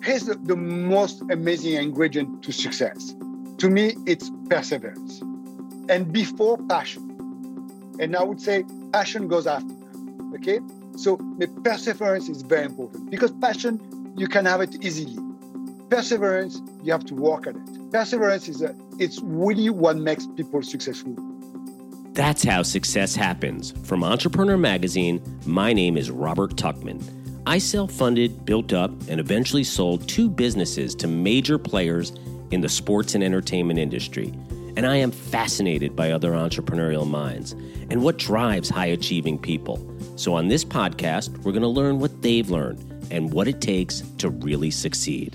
Here's the most amazing ingredient to success. To me, it's perseverance. And before passion. And I would say passion goes after. Okay? So the perseverance is very important because passion, you can have it easily. Perseverance, you have to work at it. Perseverance it's really what makes people successful. That's how success happens. From Entrepreneur Magazine, my name is Robert Tuchman. I self-funded, built up, and eventually sold 2 businesses to major players in the sports and entertainment industry. And I am fascinated by other entrepreneurial minds and what drives high-achieving people. So on this podcast, we're going to learn what they've learned and what it takes to really succeed.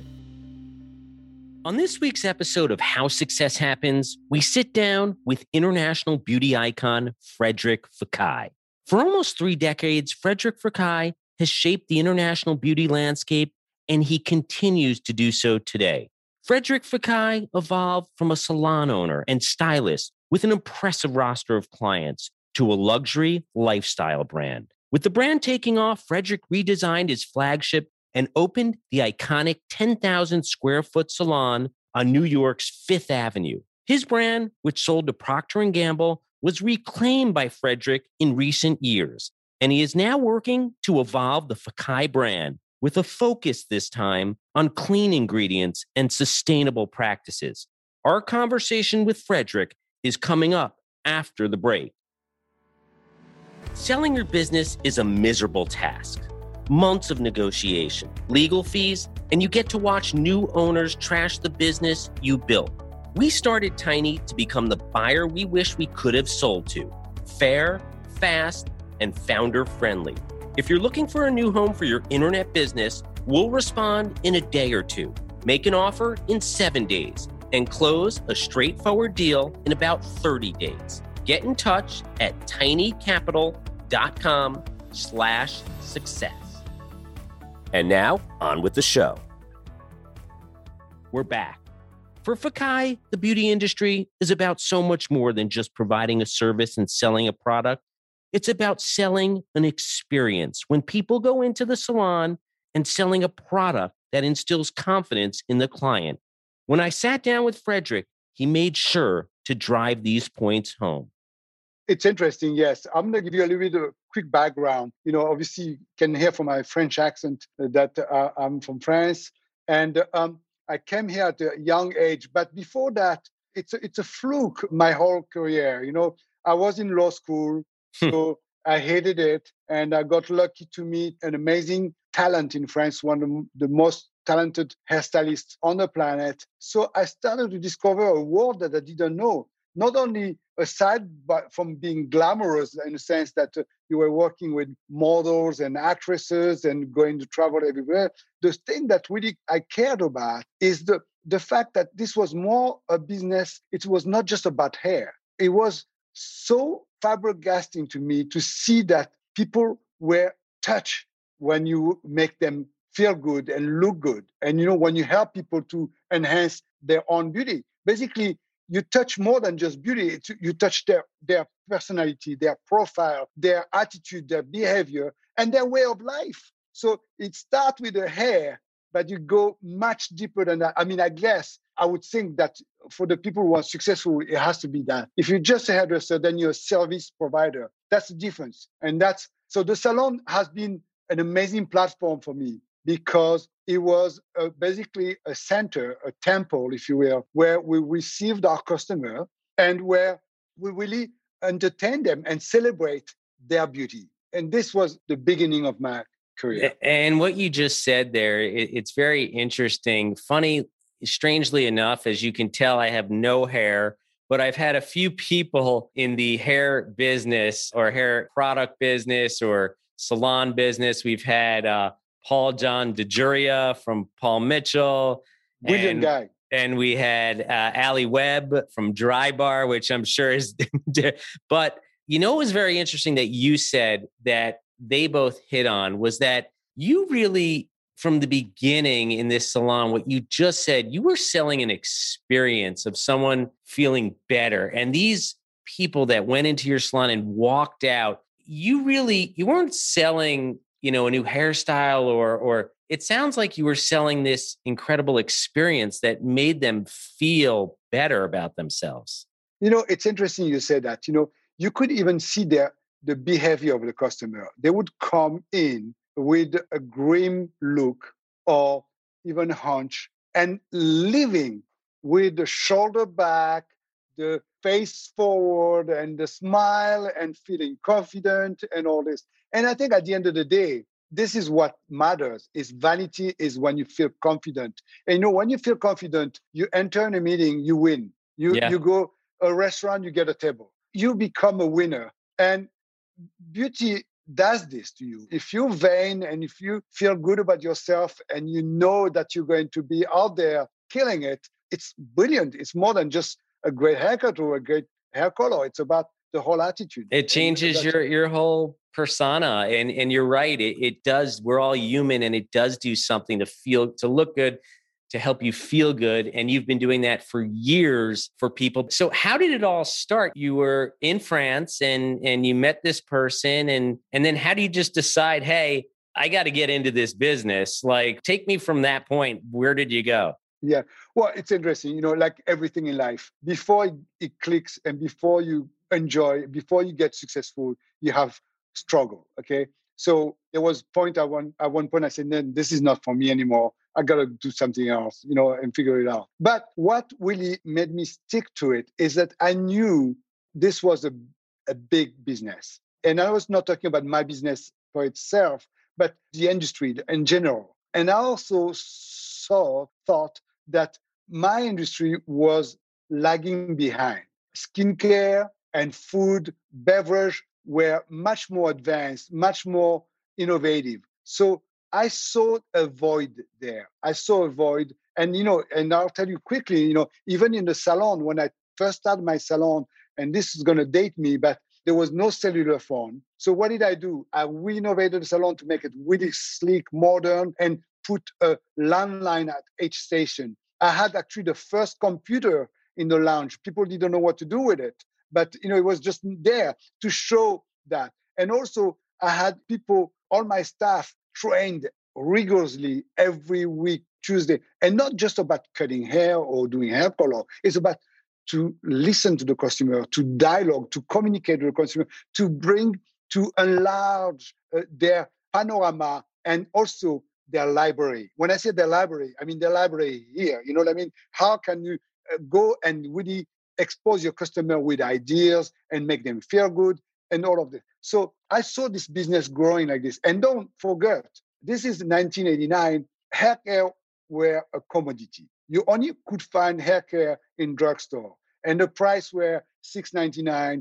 On this week's episode of How Success Happens, we sit down with international beauty icon Frédéric Fekkai. For almost 3 decades, Frédéric Fekkai has shaped the international beauty landscape, and he continues to do so today. Frédéric Fekkai evolved from a salon owner and stylist with an impressive roster of clients to a luxury lifestyle brand. With the brand taking off, Frédéric redesigned his flagship and opened the iconic 10,000 square foot salon on New York's Fifth Avenue. His brand, which sold to Procter & Gamble, was reclaimed by Frédéric in recent years, and he is now working to evolve the Fekkai brand with a focus this time on clean ingredients and sustainable practices. Our conversation with Frédéric is coming up after the break. Selling your business is a miserable task. Months of negotiation, legal fees, and you get to watch new owners trash the business you built. We started Tiny to become the buyer we wish we could have sold to. Fair, fast, and founder-friendly. If you're looking for a new home for your internet business, we'll respond in a day or 2, make an offer in 7 days, and close a straightforward deal in about 30 days. Get in touch at tinycapital.com/success. And now, on with the show. We're back. For Fekkai, the beauty industry is about so much more than just providing a service and selling a product. It's about selling an experience when people go into the salon and selling a product that instills confidence in the client. When I sat down with Frédéric, he made sure to drive these points home. It's interesting, yes. I'm going to give you a little bit of a quick background. Obviously, you can hear from my French accent that I'm from France. And I came here at a young age. But before that, it's a fluke, my whole career. I was in law school, so I hated it. And I got lucky to meet an amazing talent in France, one of the most talented hairstylists on the planet. So I started to discover a world that I didn't know. Not only aside from being glamorous in the sense that you were working with models and actresses and going to travel everywhere, the thing that really I cared about is the fact that this was more a business. It was not just about hair. It was so flabbergasting to me to see that people were touched when you make them feel good and look good. And, when you help people to enhance their own beauty, basically, you touch more than just beauty. You touch their personality, their profile, their attitude, their behavior, and their way of life. So it starts with the hair, but you go much deeper than that. I mean, I guess I would think that for the people who are successful, it has to be that. If you're just a hairdresser, then you're a service provider. That's the difference. So the salon has been an amazing platform for me because it was basically a center, a temple, if you will, where we received our customer and where we really entertain them and celebrate their beauty. And this was the beginning of my career. And what you just said there, it's very interesting. Funny, strangely enough, as you can tell, I have no hair, but I've had a few people in the hair business or hair product business or salon business. We've had Paul John DeJuria from Paul Mitchell. Brilliant guy. And we had Ali Webb from Drybar, which I'm sure is... But it was very interesting that you said that they both hit on was that you really, from the beginning in this salon, what you just said, you were selling an experience of someone feeling better. And these people that went into your salon and walked out, you weren't selling a new hairstyle, or it sounds like you were selling this incredible experience that made them feel better about themselves. It's interesting you said that. You could even see the behavior of the customer. They would come in with a grim look or even hunch and leaving with the shoulder back, the face forward, and the smile and feeling confident and all this. And I think at the end of the day, this is what matters. Is vanity is when you feel confident. And when you feel confident, you enter in a meeting, you win. You go a restaurant, you get a table. You become a winner. And beauty does this to you. If you're vain and if you feel good about yourself and you know that you're going to be out there killing it, it's brilliant. It's more than just a great haircut or a great hair color. It's about the whole attitude. It changes your whole persona. And you're right. It does. We're all human, and it does do something to look good, to help you feel good. And you've been doing that for years for people. So how did it all start? You were in France and you met this person. And then how do you just decide, hey, I got to get into this business? Like, take me from that point. Where did you go? Yeah. Well, it's interesting, like everything in life, before it clicks and before you enjoy, before you get successful, you have struggle. Okay. So there was at one point I said, no, this is not for me anymore. I got to do something else, and figure it out. But what really made me stick to it is that I knew this was a big business. And I was not talking about my business for itself, but the industry in general. And I also thought that my industry was lagging behind. Skincare and food, beverage were much more advanced, much more innovative. So I saw a void there. I saw a void. And, and I'll tell you quickly, even in the salon, when I first started my salon, and this is going to date me, but there was no cellular phone. So what did I do? I renovated the salon to make it really sleek, modern, and put a landline at each station. I had actually the first computer in the lounge. People didn't know what to do with it, but it was just there to show that. And also I had people, all my staff, trained rigorously every week, Tuesday, and not just about cutting hair or doing hair color. It's about to listen to the customer, to dialogue, to communicate with the consumer, to enlarge their panorama and also their library. When I say their library, I mean their library here. You know what I mean? How can you go and really expose your customer with ideas and make them feel good and all of this? So I saw this business growing like this. And don't forget, this is 1989. Hair care were a commodity. You only could find hair care in drugstore. And the price were $6.99,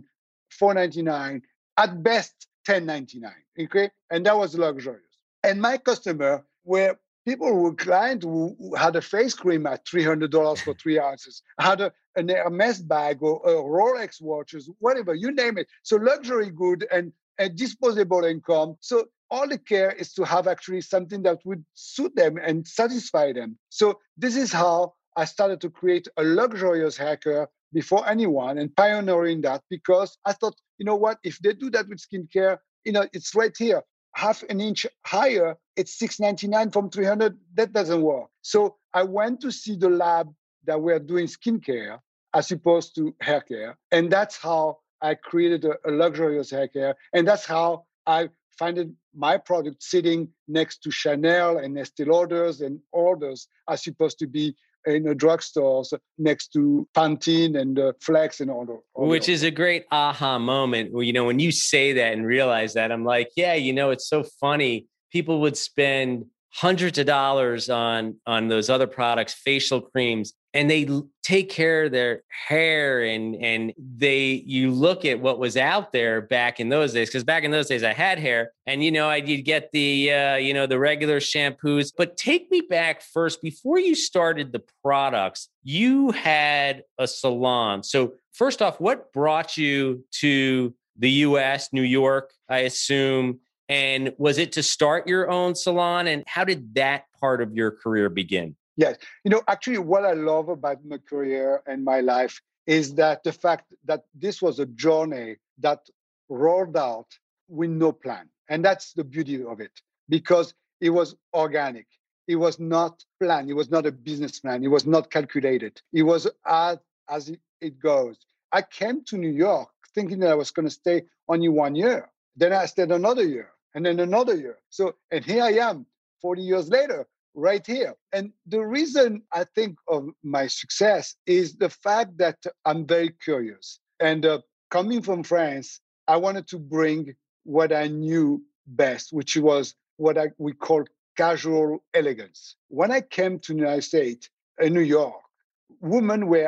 $4.99, at best $10.99. Okay? And that was luxurious. And my customer were people who were clients who had a face cream at $300 for 3 ounces, had an Hermes bag or Rolex watches, whatever, you name it. So luxury good and disposable income. So all the care is to have actually something that would suit them and satisfy them. So this is how I started to create a luxurious hair care before anyone and pioneering that, because I thought, you know what, if they do that with skincare, it's right here. Half an inch higher, it's $6.99 from $300. That doesn't work. So I went to see the lab that were doing skincare as opposed to hair care. And that's how I created a luxurious hair care. And that's how I found my product sitting next to Chanel and Estee Lauders and others as supposed to be in the drugstores next to Pantene and Flex and all. Which is a great aha moment. When you say that and realize that, I'm like, yeah, it's so funny. People would spend hundreds of dollars on those other products, facial creams, and they take care of their hair and you look at what was out there back in those days. Because back in those days I had hair and, you'd get the, the regular shampoos. But take me back first, before you started the products, you had a salon. So first off, what brought you to the US, New York, I assume? And was it to start your own salon? And how did that part of your career begin? Yes. Actually, what I love about my career and my life is that the fact that this was a journey that rolled out with no plan. And that's the beauty of it. because it was organic. It was not planned. It was not a business plan. It was not calculated. It was as it goes. I came to New York thinking that I was going to stay only 1 year. Then I stayed another year and then another year. So, and here I am 40 years later, right here. And the reason I think of my success is the fact that I'm very curious. And coming from France, I wanted to bring what I knew best, which was what we call casual elegance. When I came to the United States, in New York, women were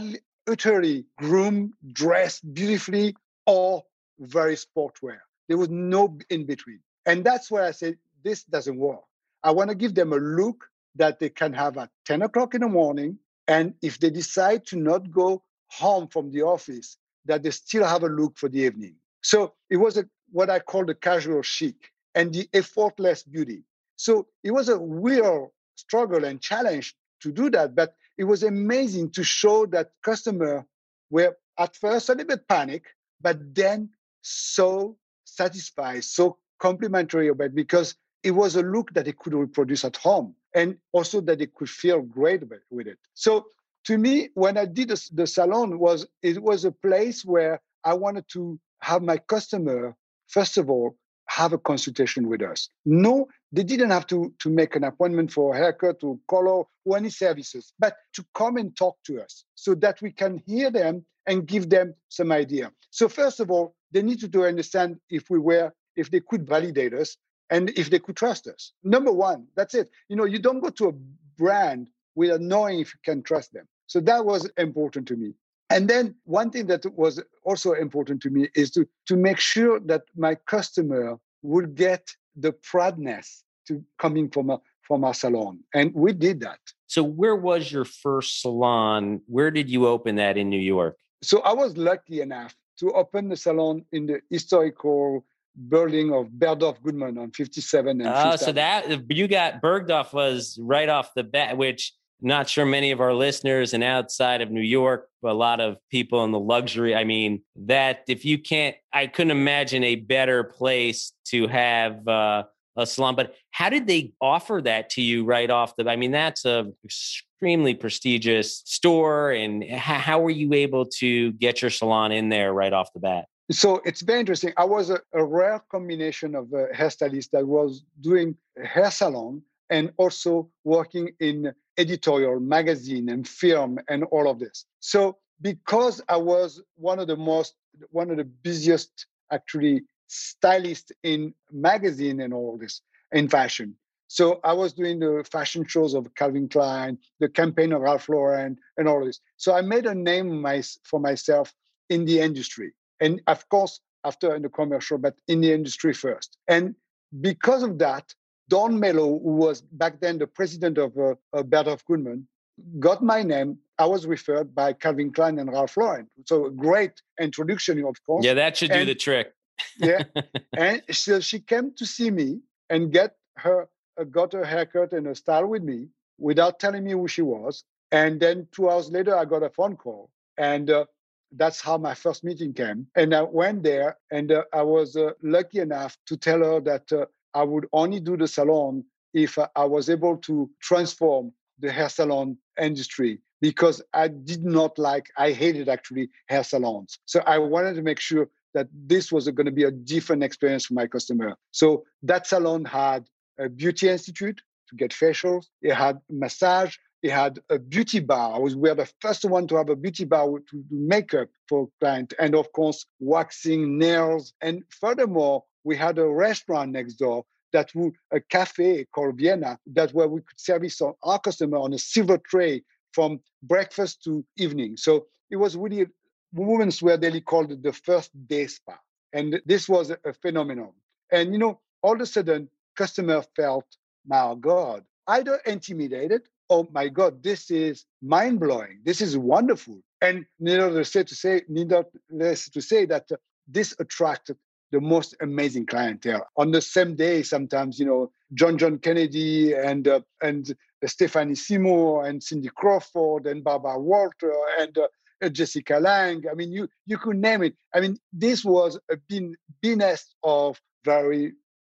utterly groomed, dressed beautifully, or very sportwear. There was no in between. And that's where I said, this doesn't work. I want to give them a look that they can have at 10 o'clock in the morning. And if they decide to not go home from the office, that they still have a look for the evening. So it was what I call the casual chic and the effortless beauty. So it was a real struggle and challenge to do that. But it was amazing to show that customers were at first a little bit panicked, but then so satisfied, so complimentary of it, because it was a look that they could reproduce at home and also that they could feel great with it. So to me, when I did the salon, it was a place where I wanted to have my customer, first of all, have a consultation with us. No, they didn't have to make an appointment for a haircut or color or any services, but to come and talk to us so that we can hear them and give them some idea. So first of all, they needed to understand if they could validate us and if they could trust us. Number one, that's it. You don't go to a brand without knowing if you can trust them. So that was important to me. And then one thing that was also important to me is to make sure that my customer will get the proudness to coming from our salon. And we did that. So where was your first salon? Where did you open that in New York? So I was lucky enough to open the salon in the historical building of Bergdorf Goodman on 57 and 5th So that you got Bergdorf was right off the bat, which not sure many of our listeners and outside of New York, a lot of people in the luxury. I mean, that if you can't, I couldn't imagine a better place to have a salon. But how did they offer that to you right off the? I mean, that's a extremely prestigious store. And how were you able to get your salon in there right off the bat? So it's very interesting. I was a rare combination of a hairstylist that was doing a hair salon and also working in editorial, magazine and film and all of this. So because I was one of the busiest actually stylists in magazine and all this in fashion. So I was doing the fashion shows of Calvin Klein, the campaign of Ralph Lauren and all this. So I made a name for myself in the industry. And of course, after in the commercial, but in the industry first. And because of that, Don Mello, who was back then the president of Bergdorf Goodman, got my name. I was referred by Calvin Klein and Ralph Lauren. So a great introduction, of course. Yeah, that should do the trick. Yeah. And so she came to see me and got her haircut and a style with me without telling me who she was. And then 2 hours later, I got a phone call. And that's how my first meeting came. And I went there and I was lucky enough to tell her that I would only do the salon if I was able to transform the hair salon industry, because I hated actually hair salons. So I wanted to make sure that this was going to be a different experience for my customer. So that salon had a beauty institute to get facials. It had massage. It had a beauty bar. We were the first one to have a beauty bar to do makeup for clients. And of course, waxing, nails. And furthermore, we had a restaurant next door a cafe called Vienna, where we could service our customer on a silver tray from breakfast to evening. So it was really, women's wear daily called it the first day spa. And this was a phenomenon. And, all of a sudden, customer felt, my God, either intimidated, oh my God, this is mind-blowing. This is wonderful. And needless to say that this attracted the most amazing clientele. On the same day, sometimes, John Kennedy and Stephanie Seymour and Cindy Crawford and Barbara Walter and Jessica Lange. I mean, you could name it. I mean, this was a nest of very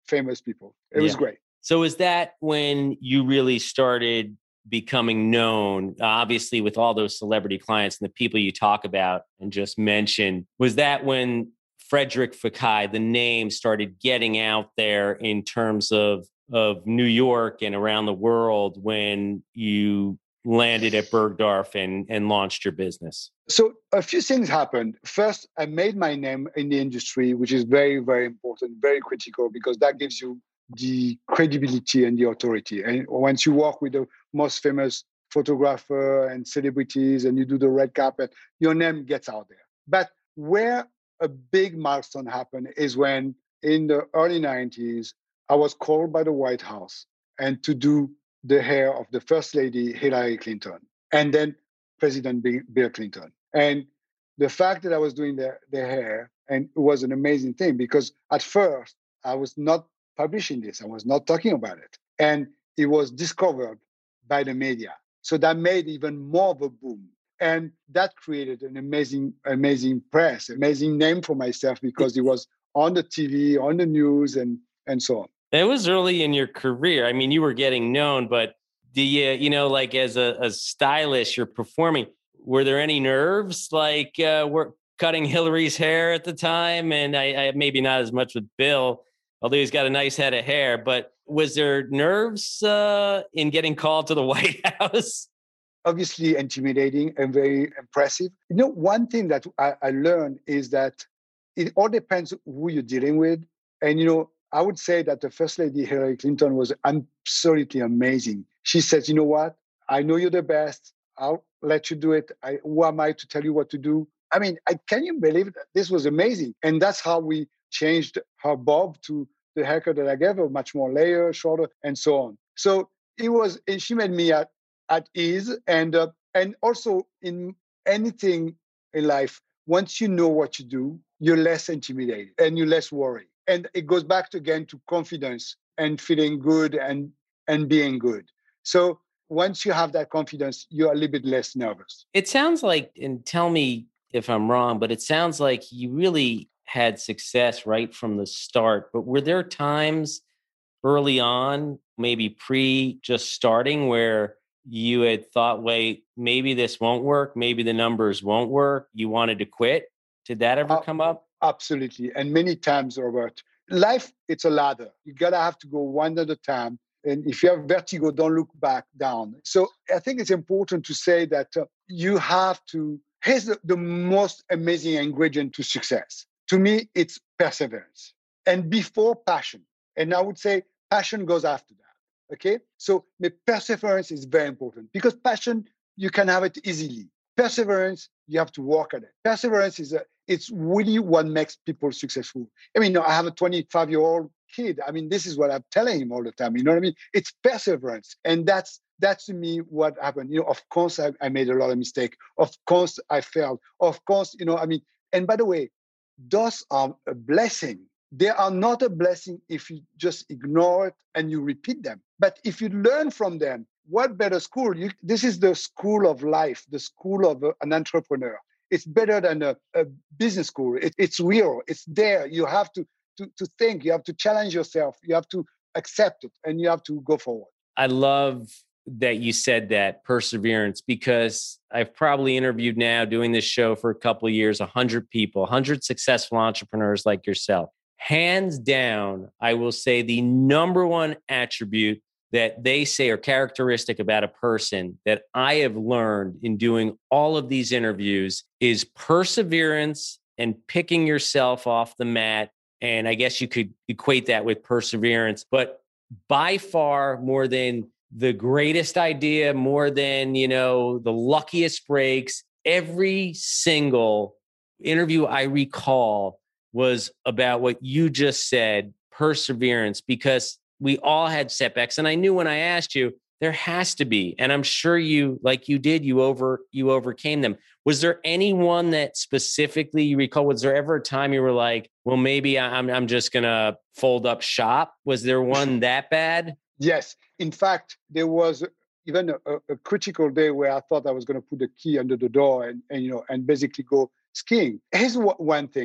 famous people. It was Yeah. great. So is that when you really started becoming known, obviously with all those celebrity clients and the people you talk about and just mentioned, was that when Frederic Fekkai, the name, started getting out there in terms of New York and around the world when you landed at Bergdorf and launched your business? So a few things happened. First, I made my name in the industry, which is very, very important, very critical, because that gives you the credibility and the authority. And once you work with the most famous photographer and celebrities and you do the red carpet, your name gets out there. But where a big milestone happened is when in the early 90s, I was called by the White House and to do the hair of the First Lady, Hillary Clinton, and then President Bill Clinton. And the fact that I was doing the hair, and it was an amazing thing because at first I was not publishing this, I was not talking about it. And it was discovered by the media. So that made even more of a boom. And that created an amazing press, amazing name for myself because it was on the TV, on the news, and so on. That was early in your career. I mean, you were getting known, but do you, like as a stylist, you're performing, were there any nerves like were cutting Hillary's hair at the time? And I maybe not as much with Bill, although he's got a nice head of hair, but was there nerves in getting called to the White House? Obviously intimidating and very impressive. One thing that I learned is that it all depends who you're dealing with. And, I would say that the First Lady Hillary Clinton was absolutely amazing. She says, you know what? I know you're the best. I'll let you do it. Who am I to tell you what to do? I mean, can you believe that? This was amazing. And that's how we changed her bob to the haircut that I gave her, much more layer, shorter, and so on. So she made me at ease. And also in anything in life, once you know what you do, you're less intimidated and you're less worried. And it goes back again to confidence and feeling good and being good. So once you have that confidence, you're a little bit less nervous. It sounds like, and tell me if I'm wrong, but it sounds like you really had success right from the start. But were there times early on, maybe pre just starting, where you had thought, wait, maybe this won't work, maybe the numbers won't work, you wanted to quit? Did that ever come up? Absolutely. And many times, Robert, life, it's a ladder. You got to have to go one at a time. And if you have vertigo, don't look back down. So I think it's important to say that you have to, here's the most amazing ingredient to success. To me, it's perseverance. And before passion. And I would say passion goes after that. Okay? So the perseverance is very important because passion, you can have it easily. Perseverance, you have to work at it. Perseverance it's really what makes people successful. I mean, I have a 25-year-old kid. I mean, this is what I'm telling him all the time. You know what I mean? It's perseverance. And that's to me what happened. Of course, I made a lot of mistakes. Of course, I failed. Of course, and by the way, those are a blessing. They are not a blessing if you just ignore it and you repeat them. But if you learn from them, what better school? This is the school of life, the school of an entrepreneur. It's better than a business school. It's real. It's there. You have to think. You have to challenge yourself. You have to accept it, and you have to go forward. I love that you said that, perseverance, because I've probably interviewed now doing this show for a couple of years, 100 people, 100 successful entrepreneurs like yourself. Hands down, I will say the number one attribute that they say are characteristic about a person that I have learned in doing all of these interviews is perseverance and picking yourself off the mat. And I guess you could equate that with perseverance, but by far more than the greatest idea, more than, the luckiest breaks, every single interview I recall was about what you just said, perseverance, because we all had setbacks. And I knew when I asked you, there has to be. And I'm sure you, like you did, you overcame them. Was there anyone that specifically you recall? Was there ever a time you were like, well, maybe I'm just going to fold up shop? Was there one that bad? Yes. In fact, there was even a critical day where I thought I was going to put the key under the door and basically go skiing. Here's one thing.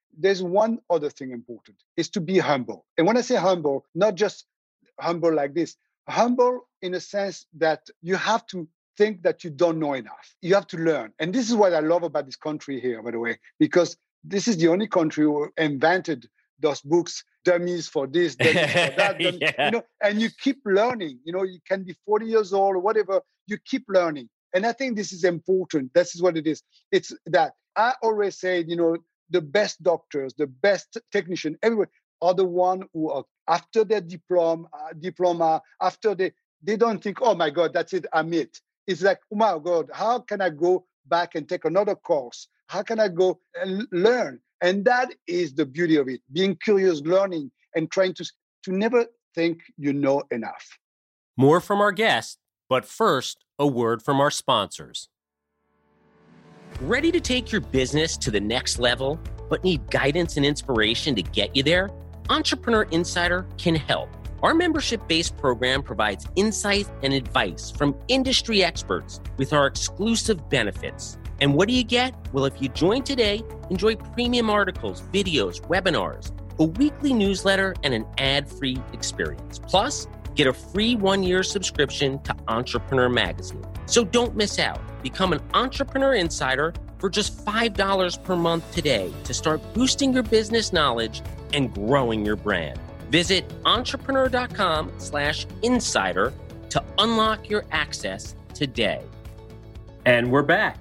there's one other thing important, is to be humble. And when I say humble, not just humble like this, humble in a sense that you have to think that you don't know enough. You have to learn. And this is what I love about this country here, by the way, because this is the only country who invented those books, dummies for this, dummies for that, Yeah. and you keep learning. You can be 40 years old or whatever, you keep learning. And I think this is important. This is what it is. It's that I always say, the best doctors, the best technicians, everywhere are the one who are after their diploma, after they don't think, oh my God, that's it, I'm it. It's like, oh my God, how can I go back and take another course? How can I go and learn? And that is the beauty of it, being curious, learning, and trying to never think you know enough. More from our guest, but first, a word from our sponsors. Ready to take your business to the next level, but need guidance and inspiration to get you there? Entrepreneur Insider can help. Our membership-based program provides insight and advice from industry experts with our exclusive benefits. And what do you get? Well, if you join today, enjoy premium articles, videos, webinars, a weekly newsletter, and an ad-free experience. Plus, get a free 1-year subscription to Entrepreneur Magazine. So don't miss out. Become an Entrepreneur Insider for just $5 per month today to start boosting your business knowledge and growing your brand. Visit entrepreneur.com/insider to unlock your access today. And we're back.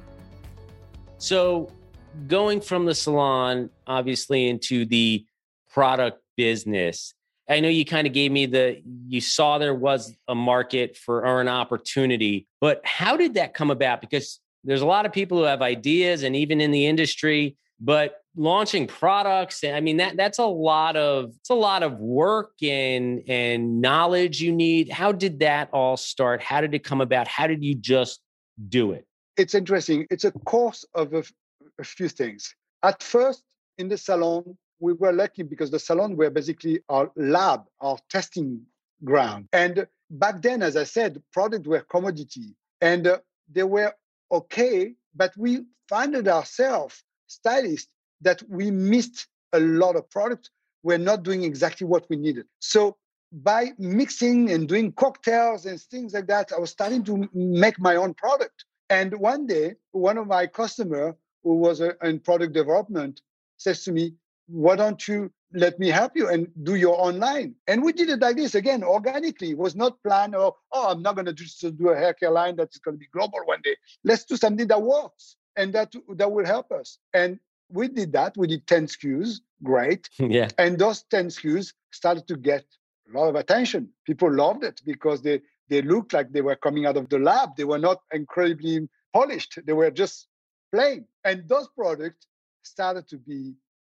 So going from the salon, obviously, into the product business, I know you kind of gave me you saw there was a market or an opportunity, but how did that come about? Because there's a lot of people who have ideas and even in the industry, but launching products, I mean, that's a lot of work and knowledge you need. How did that all start? How did it come about? How did you just do it? It's interesting. It's a course of a few things. At first, in the salon, we were lucky because the salon were basically our lab, our testing ground. And back then, as I said, products were commodity and they were okay, but we found ourselves, stylists, that we missed a lot of products. We're not doing exactly what we needed. So by mixing and doing cocktails and things like that, I was starting to make my own product. And one day, one of my customers, who was in product development, says to me, why don't you let me help you and do your online? And we did it like this, again, organically. It was not planned or, I'm not going to just do a hair care line that's going to be global one day. Let's do something that works and that will help us. And we did that. We did 10 SKUs. Great. Yeah. And those 10 SKUs started to get a lot of attention. People loved it because they looked like they were coming out of the lab. They were not incredibly polished. They were just plain. And those products started to be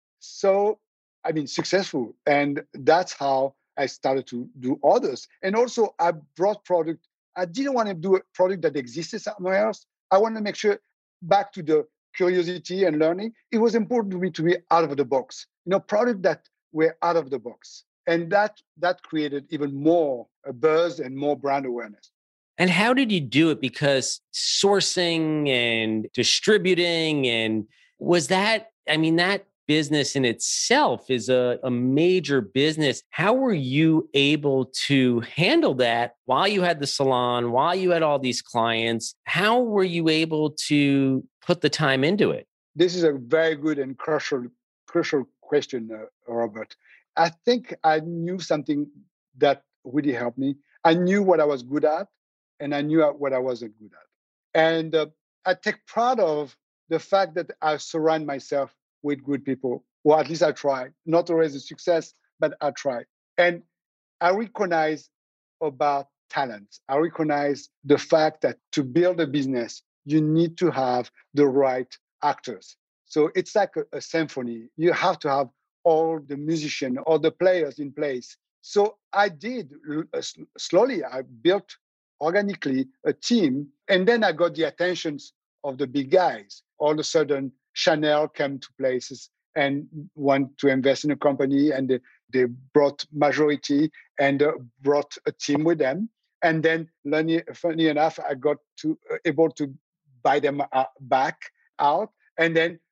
successful. And that's how I started to do others. And also I brought product. I didn't want to do a product that existed somewhere else. I want to make sure, back to the curiosity and learning, it was important to me to be out of the box. Product that were out of the box. And that created even more buzz and more brand awareness. And how did you do it? Because sourcing and distributing, and was that business in itself is a major business. How were you able to handle that while you had the salon, while you had all these clients? How were you able to put the time into it? This is a very good and crucial question, Robert. I think I knew something that really helped me. I knew what I was good at, and I knew what I wasn't good at. And I take pride of the fact that I surround myself with good people, or at least I try. Not always a success, but I try. And I recognize about talent. I recognize the fact that to build a business, you need to have the right actors. So it's like a symphony. You have to have all the musicians, all the players in place. So I did slowly. I built organically a team, and then I got the attentions of the big guys. All of a sudden, Chanel came to places and want to invest in a company, and they brought majority and brought a team with them. And then, funny enough, I got able to buy them back out. And then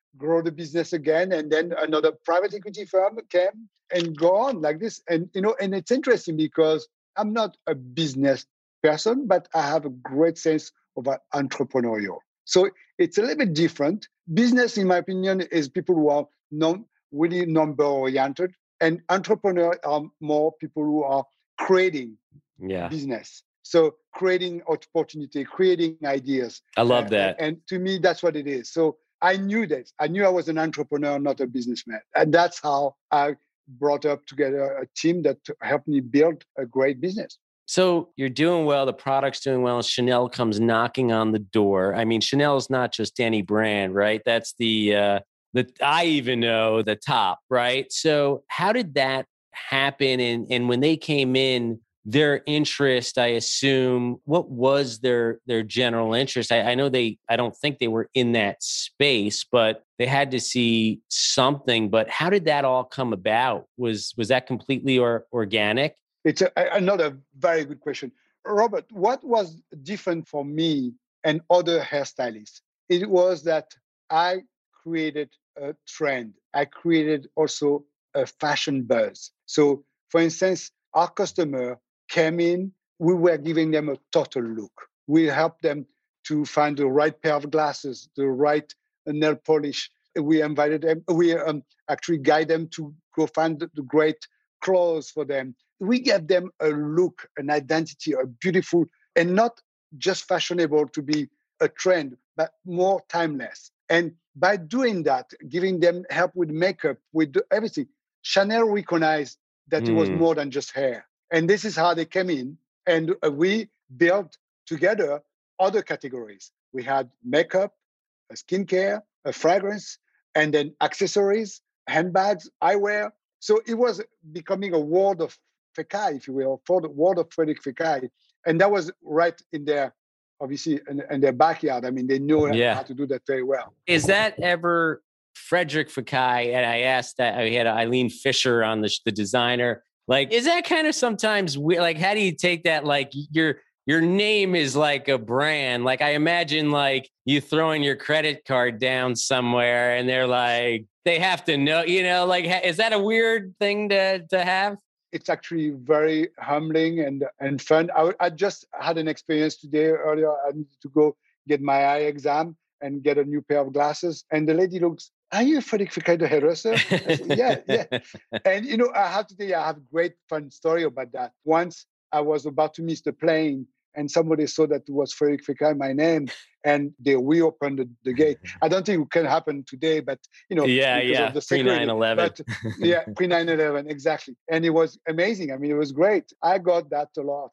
grow the business again. And then another private equity firm came and go on like this. And, and it's interesting because I'm not a business person, but I have a great sense of entrepreneurial. So it's a little bit different. Business, in my opinion, is people who are really number oriented, and entrepreneurs are more people who are creating business. So creating opportunity, creating ideas. I love that. And to me, that's what it is. So I knew that. I knew I was an entrepreneur, not a businessman. And that's how I brought up together a team that helped me build a great business. So you're doing well, the product's doing well, and Chanel comes knocking on the door. I mean, Chanel's not just any brand, right? That's the I even know the top, right? So how did that happen? And when they came in, their interest, I assume, what was their general interest? I know I don't think they were in that space, but they had to see something. But how did that all come about? Was that completely organic? It's another very good question. Robert, what was different for me and other hairstylists? It was that I created a trend. I created also a fashion buzz. So, for instance, our customer came in, we were giving them a total look. We helped them to find the right pair of glasses, the right nail polish. We invited them, we actually guide them to go find the great clothes for them. We gave them a look, an identity, a beautiful, and not just fashionable to be a trend, but more timeless. And by doing that, giving them help with makeup, with everything, Chanel recognized that it was more than just hair. And this is how they came in. And we built together other categories. We had makeup, a skincare, a fragrance, and then accessories, handbags, eyewear. So it was becoming a world of Fekkai, if you will, for the world of Frederic Fekkai. And that was right in their, obviously, in their backyard. I mean, they know how to do that very well. Is that ever Frederic Fekkai? And I asked that, I had Eileen Fisher on the designer. Like, is that kind of sometimes weird? Like, how do you take that? Like, your name is like a brand. Like, I imagine like you throwing your credit card down somewhere and they're like, they have to know, like, is that a weird thing to have? It's actually very humbling and fun. I just had an experience today earlier. I needed to go get my eye exam and get a new pair of glasses. And the lady looks, are you Frederic Fekkai, the hairdresser? I said, yeah. And, I have to tell you, I have a great fun story about that. Once I was about to miss the plane and somebody saw that it was Frederic Fekkai, my name, and they reopened the gate. I don't think it can happen today, but, because of the security. Pre-9/11. But, pre-9/11, exactly. And it was amazing. I mean, it was great. I got that a lot,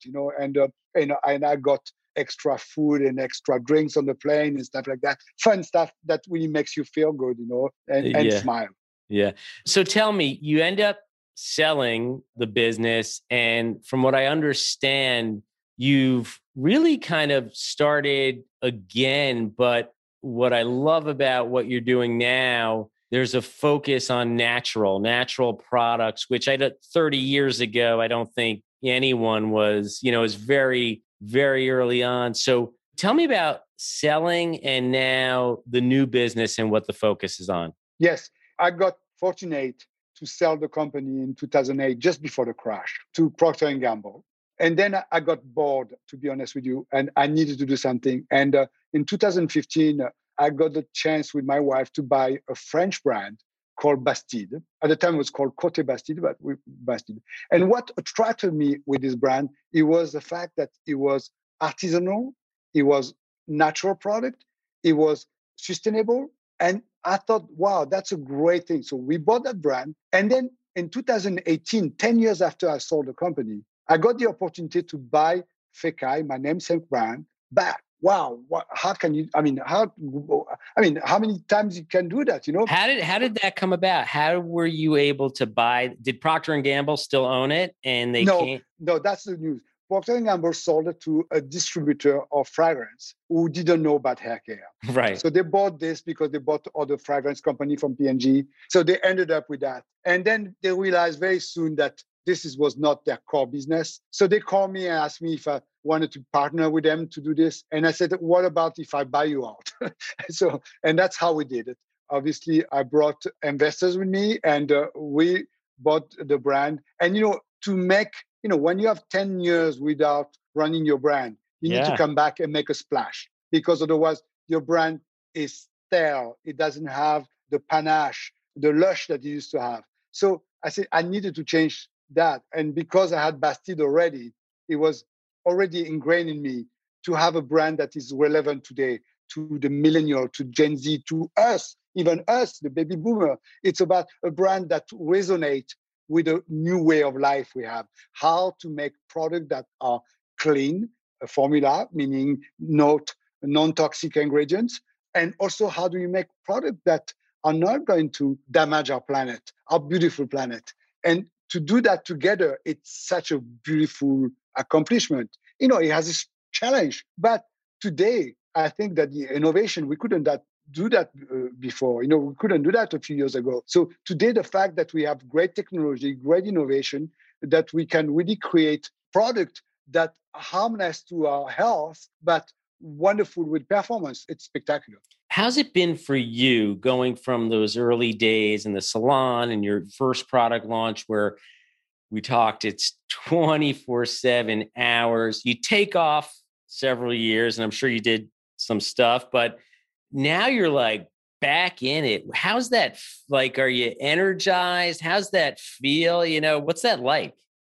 and I got extra food and extra drinks on the plane and stuff like that. Fun stuff that really makes you feel good, and smile. Yeah. So tell me, you end up selling the business, and from what I understand, you've really kind of started again. But what I love about what you're doing now, there's a focus on natural products, which 30 years ago, I don't think anyone was, is very, very early on. So tell me about selling and now the new business and what the focus is on. Yes, I got fortunate to sell the company in 2008, just before the crash, to Procter & Gamble. And then I got bored, to be honest with you, and I needed to do something. And in 2015, I got the chance with my wife to buy a French brand called Bastide. At the time, it was called Côté Bastide, but Bastide. And what attracted me with this brand, it was the fact that it was artisanal, it was natural product, it was sustainable. And I thought, wow, that's a great thing. So we bought that brand. And then in 2018, 10 years after I sold the company, I got the opportunity to buy Fekkai, my namesake brand, back. Wow, how can you? How many times you can do that? How did that come about? How were you able to buy? Did Procter & Gamble still own it? And they can't? No, that's the news. Procter & Gamble sold it to a distributor of fragrance who didn't know about hair care. Right. So they bought this because they bought other fragrance company from P&G. So they ended up with that. And then they realized very soon that this was not their core business. So they called me and asked me if I wanted to partner with them to do this. And I said, what about if I buy you out? And that's how we did it. obviously I brought investors with me, and we bought the brand. And to make, when you have 10 years without running your brand, you need to Yeah. come back and make a splash, because otherwise your brand is stale. It doesn't have the panache, the lush that it used to have. So I said I needed to change that. And because I had Bastide already, it was already ingrained in me to have a brand that is relevant today to the millennial, to Gen Z, to us, even us, the baby boomer. It's about a brand that resonates with a new way of life we have. How to make products that are clean, a formula, meaning non-toxic ingredients, and also how do you make products that are not going to damage our planet, our beautiful planet. And to do that together, it's such a beautiful accomplishment. It has this challenge. But today, I think that the innovation, we couldn't do that before. We couldn't do that a few years ago. So today, the fact that we have great technology, great innovation, that we can really create product that harmless to our health, but wonderful with performance, it's spectacular. How's it been for you going from those early days in the salon and your first product launch where we talked, it's 24/7 hours. You take off several years, and I'm sure you did some stuff, but now you're like back in it. How's that? Like, are you energized? How's that feel? What's that like?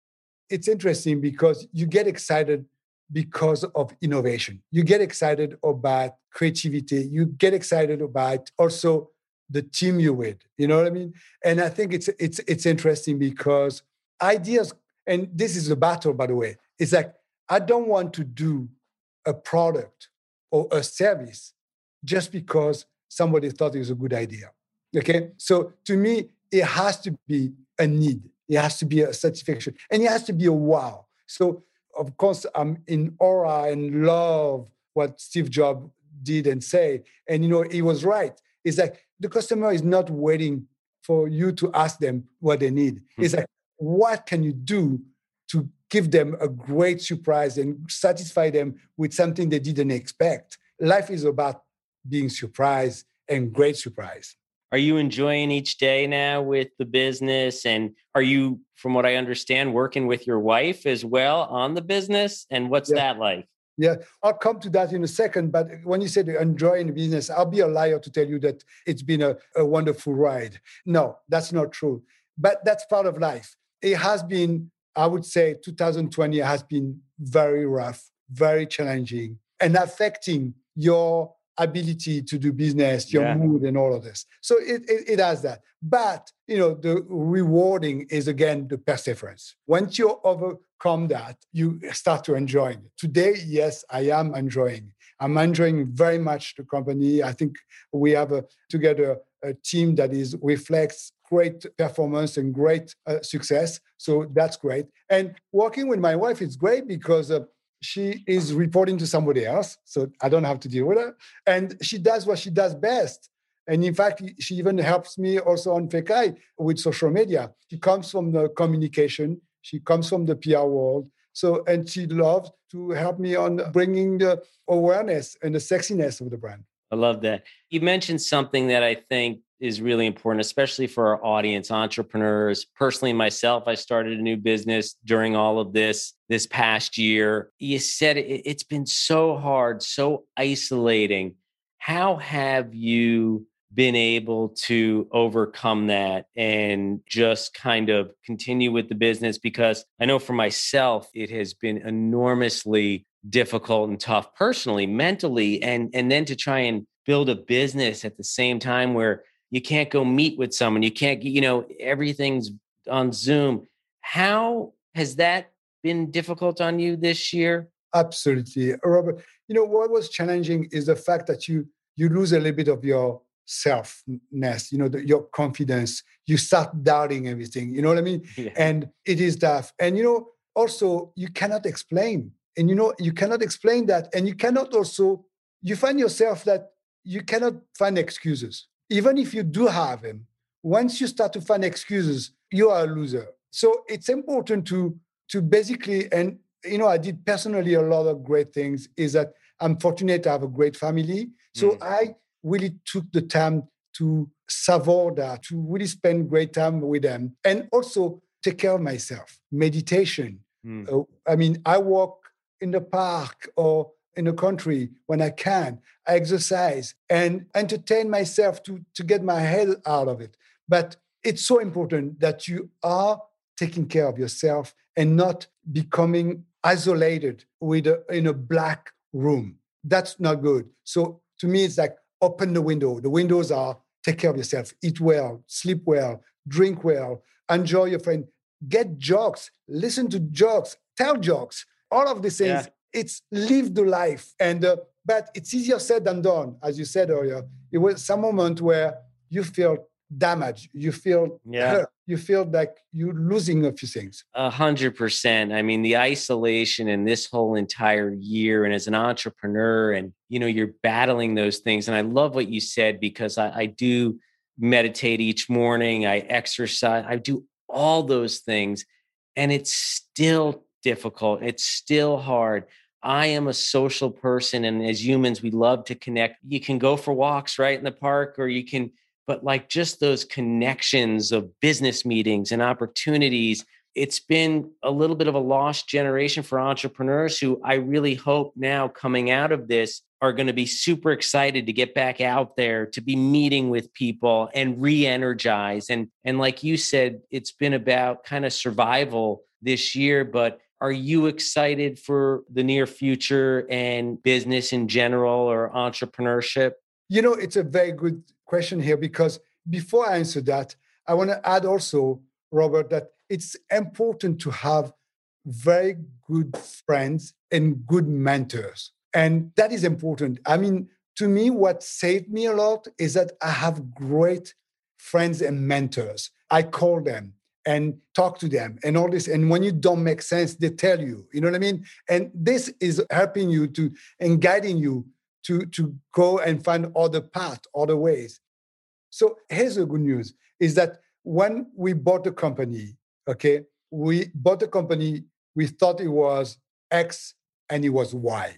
It's interesting because you get excited because of innovation. You get excited about creativity. You get excited about also the team you're with. You know what I mean? And I think it's interesting because ideas, and this is a battle, by the way. It's like, I don't want to do a product or a service just because somebody thought it was a good idea. Okay? So to me, it has to be a need. It has to be a satisfaction. And it has to be a wow. So, of course, I'm in awe and love what Steve Jobs did and say. And, he was right. It's like the customer is not waiting for you to ask them what they need. Mm-hmm. It's like, what can you do to give them a great surprise and satisfy them with something they didn't expect? Life is about being surprised and great surprise. Are you enjoying each day now with the business? And are you, from what I understand, working with your wife as well on the business? And what's that like? Yeah, I'll come to that in a second. But when you said enjoying the business, I'll be a liar to tell you that it's been a wonderful ride. No, that's not true. But that's part of life. It has been, I would say, 2020 has been very rough, very challenging, and affecting your ability to do business, your mood, and all of this. So it has that. But, the rewarding is, again, the perseverance. Once you overcome that, you start to enjoy it. Today, yes, I am enjoying. I'm enjoying very much the company. I think we have together a team that reflects great performance and great success. So that's great. And working with my wife is great because she is reporting to somebody else, so I don't have to deal with her. And she does what she does best. And in fact, she even helps me also on Fekai with social media. She comes from the communication. She comes from the PR world. So, and she loves to help me on bringing the awareness and the sexiness of the brand. I love that. You mentioned something that I think is really important, especially for our audience, entrepreneurs. Personally, myself, I started a new business during all of this past year. You said it's been so hard, so isolating. How have you been able to overcome that and just kind of continue with the business? Because I know for myself, it has been enormously difficult and tough personally, mentally, and then to try and build a business at the same time where you can't go meet with someone, you can't, everything's on Zoom. How has that been difficult on you this year? Absolutely, Robert. What was challenging is the fact that you lose a little bit of your selfness, your confidence. You start doubting everything. You know what I mean? Yeah. And it is tough. And also you cannot explain. And you cannot explain that. And you cannot also, you find yourself that you cannot find excuses. Even if you do have them, once you start to find excuses, you are a loser. So it's important to basically, and I did personally a lot of great things, is that I'm fortunate to have a great family. So I really took the time to savor that, to really spend great time with them, and also take care of myself. Meditation. I walk in the park or in the country when I can. I exercise and entertain myself to get my head out of it. But it's so important that you are taking care of yourself and not becoming isolated in a black room. That's not good. So to me, it's like open the window. The windows are take care of yourself, eat well, sleep well, drink well, enjoy your friend, get jokes, listen to jokes, tell jokes, all of these things. Yeah. It's live the life. But it's easier said than done. As you said earlier, it was some moment where you feel damaged, you feel hurt, you feel like you're losing a few things. 100%. I mean, the isolation and this whole entire year, and as an entrepreneur, and you're battling those things. And I love what you said, because I do meditate each morning, I exercise, I do all those things, and it's still difficult. It's still hard. I am a social person, and as humans, we love to connect. You can go for walks right in the park, or you can, but like just those connections of business meetings and opportunities, it's been a little bit of a lost generation for entrepreneurs who I really hope now coming out of this are going to be super excited to get back out there, to be meeting with people and re-energize. And like you said, it's been about kind of survival this year, but are you excited for the near future and business in general or entrepreneurship? It's a very good question here, because before I answer that, I want to add also, Robert, that it's important to have very good friends and good mentors. And that is important. I mean, to me, what saved me a lot is that I have great friends and mentors. I call them and talk to them and all this. And when you don't make sense, they tell you, you know what I mean? And this is helping you and guiding you to go and find other paths, other ways. So here's the good news, is that when we bought the company, we thought it was X and it was Y,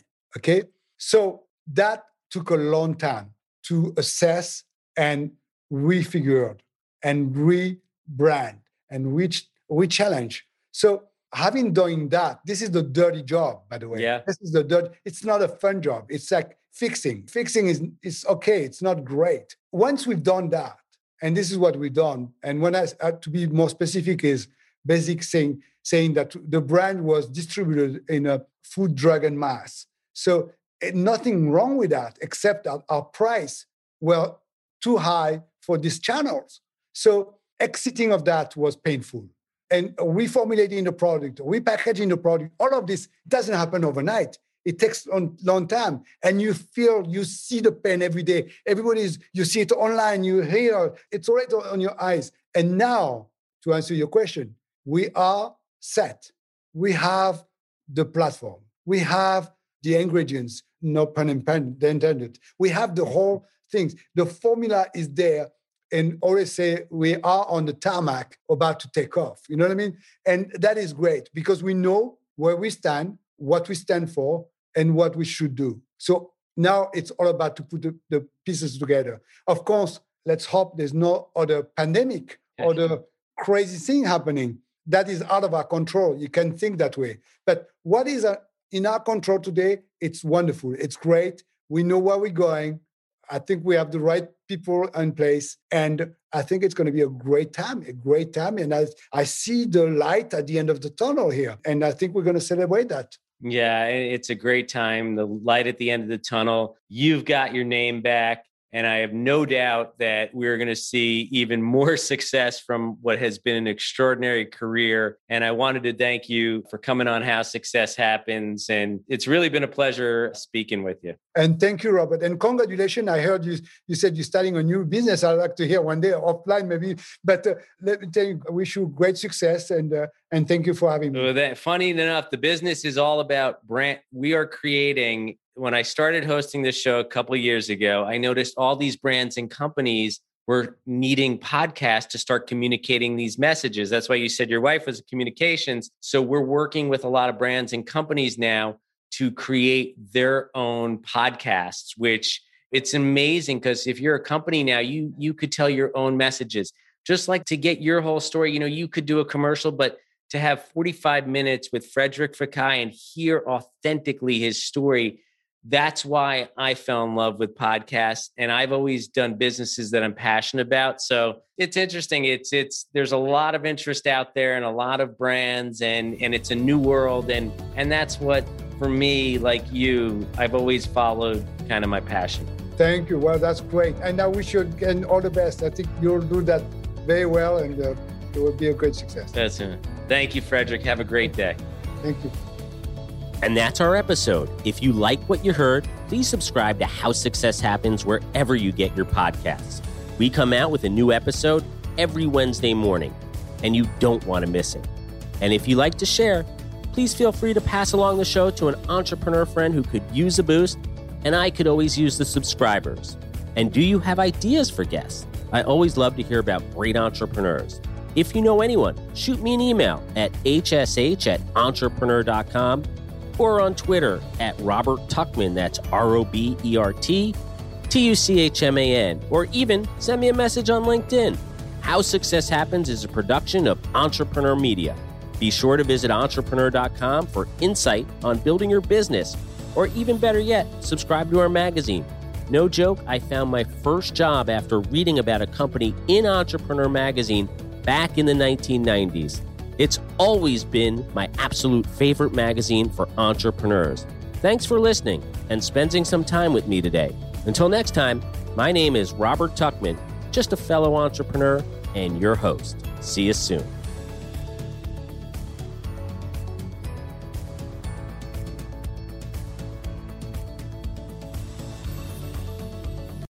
So that took a long time to assess and refigure and rebrand and re-challenge. So having done that, this is the dirty job, by the way. Yeah. This is it's not a fun job. It's like fixing. Fixing is okay. It's not great. Once we've done that, and this is what we've done, and when I to be more specific is basic saying that the brand was distributed in a food, drug, and mass. So nothing wrong with that, except our price were too high for these channels. So exiting of that was painful. And reformulating the product, repackaging the product, all of this doesn't happen overnight. It takes a long time. And you see the pain every day. You see it online, you hear, it's right on your eyes. And now, to answer your question, we are set. We have the platform. We have the ingredients, no pun intended. We have the whole things. The formula is there. And always say we are on the tarmac about to take off. You know what I mean? And that is great because we know where we stand, what we stand for, and what we should do. So now it's all about to put the pieces together. Of course, let's hope there's no other pandemic or the crazy thing happening. That is out of our control. You can think that way. But what is in our control today, it's wonderful. It's great. We know where we're going. I think we have the right people in place, and I think it's going to be a great time. And I see the light at the end of the tunnel here, and I think we're going to celebrate that. Yeah, it's a great time. The light at the end of the tunnel. You've got your name back. And I have no doubt that we're going to see even more success from what has been an extraordinary career. And I wanted to thank you for coming on How Success Happens. And it's really been a pleasure speaking with you. And thank you, Robert. And congratulations. I heard you said you're starting a new business. I'd like to hear one day offline maybe. But let me tell you, I wish you great success. And thank you for having me. Well, funny enough, the business is all about brand. We are creating. When I started hosting this show a couple of years ago, I noticed all these brands and companies were needing podcasts to start communicating these messages. That's why you said your wife was in communications. So we're working with a lot of brands and companies now to create their own podcasts, which It's amazing because if you're a company now, you could tell your own messages. Just like to get your whole story, you could do a commercial, but to have 45 minutes with Frederic Fekkai and hear authentically his story, that's why I fell in love with podcasts. And I've always done businesses that I'm passionate about. So it's interesting. There's a lot of interest out there and a lot of brands, and it's a new world. And that's what, for me, like you, I've always followed kind of my passion. Thank you. Well, that's great. And I wish you again all the best. I think you'll do that very well, and it will be a great success. That's it. Thank you, Frederic. Have a great day. Thank you. And that's our episode. If you like what you heard, please subscribe to How Success Happens wherever you get your podcasts. We come out with a new episode every Wednesday morning, and you don't want to miss it. And if you like to share, please feel free to pass along the show to an entrepreneur friend who could use a boost, and I could always use the subscribers. And do you have ideas for guests? I always love to hear about great entrepreneurs. If you know anyone, shoot me an email at hsh@entrepreneur.com or on Twitter at Robert Tuchman, that's RobertTuchman, or even send me a message on LinkedIn. How Success Happens is a production of Entrepreneur Media. Be sure to visit entrepreneur.com for insight on building your business, or even better yet, subscribe to our magazine. No joke, I found my first job after reading about a company in Entrepreneur Magazine back in the 1990s. It's always been my absolute favorite magazine for entrepreneurs. Thanks for listening and spending some time with me today. Until next time, my name is Robert Tuchman, just a fellow entrepreneur and your host. See you soon.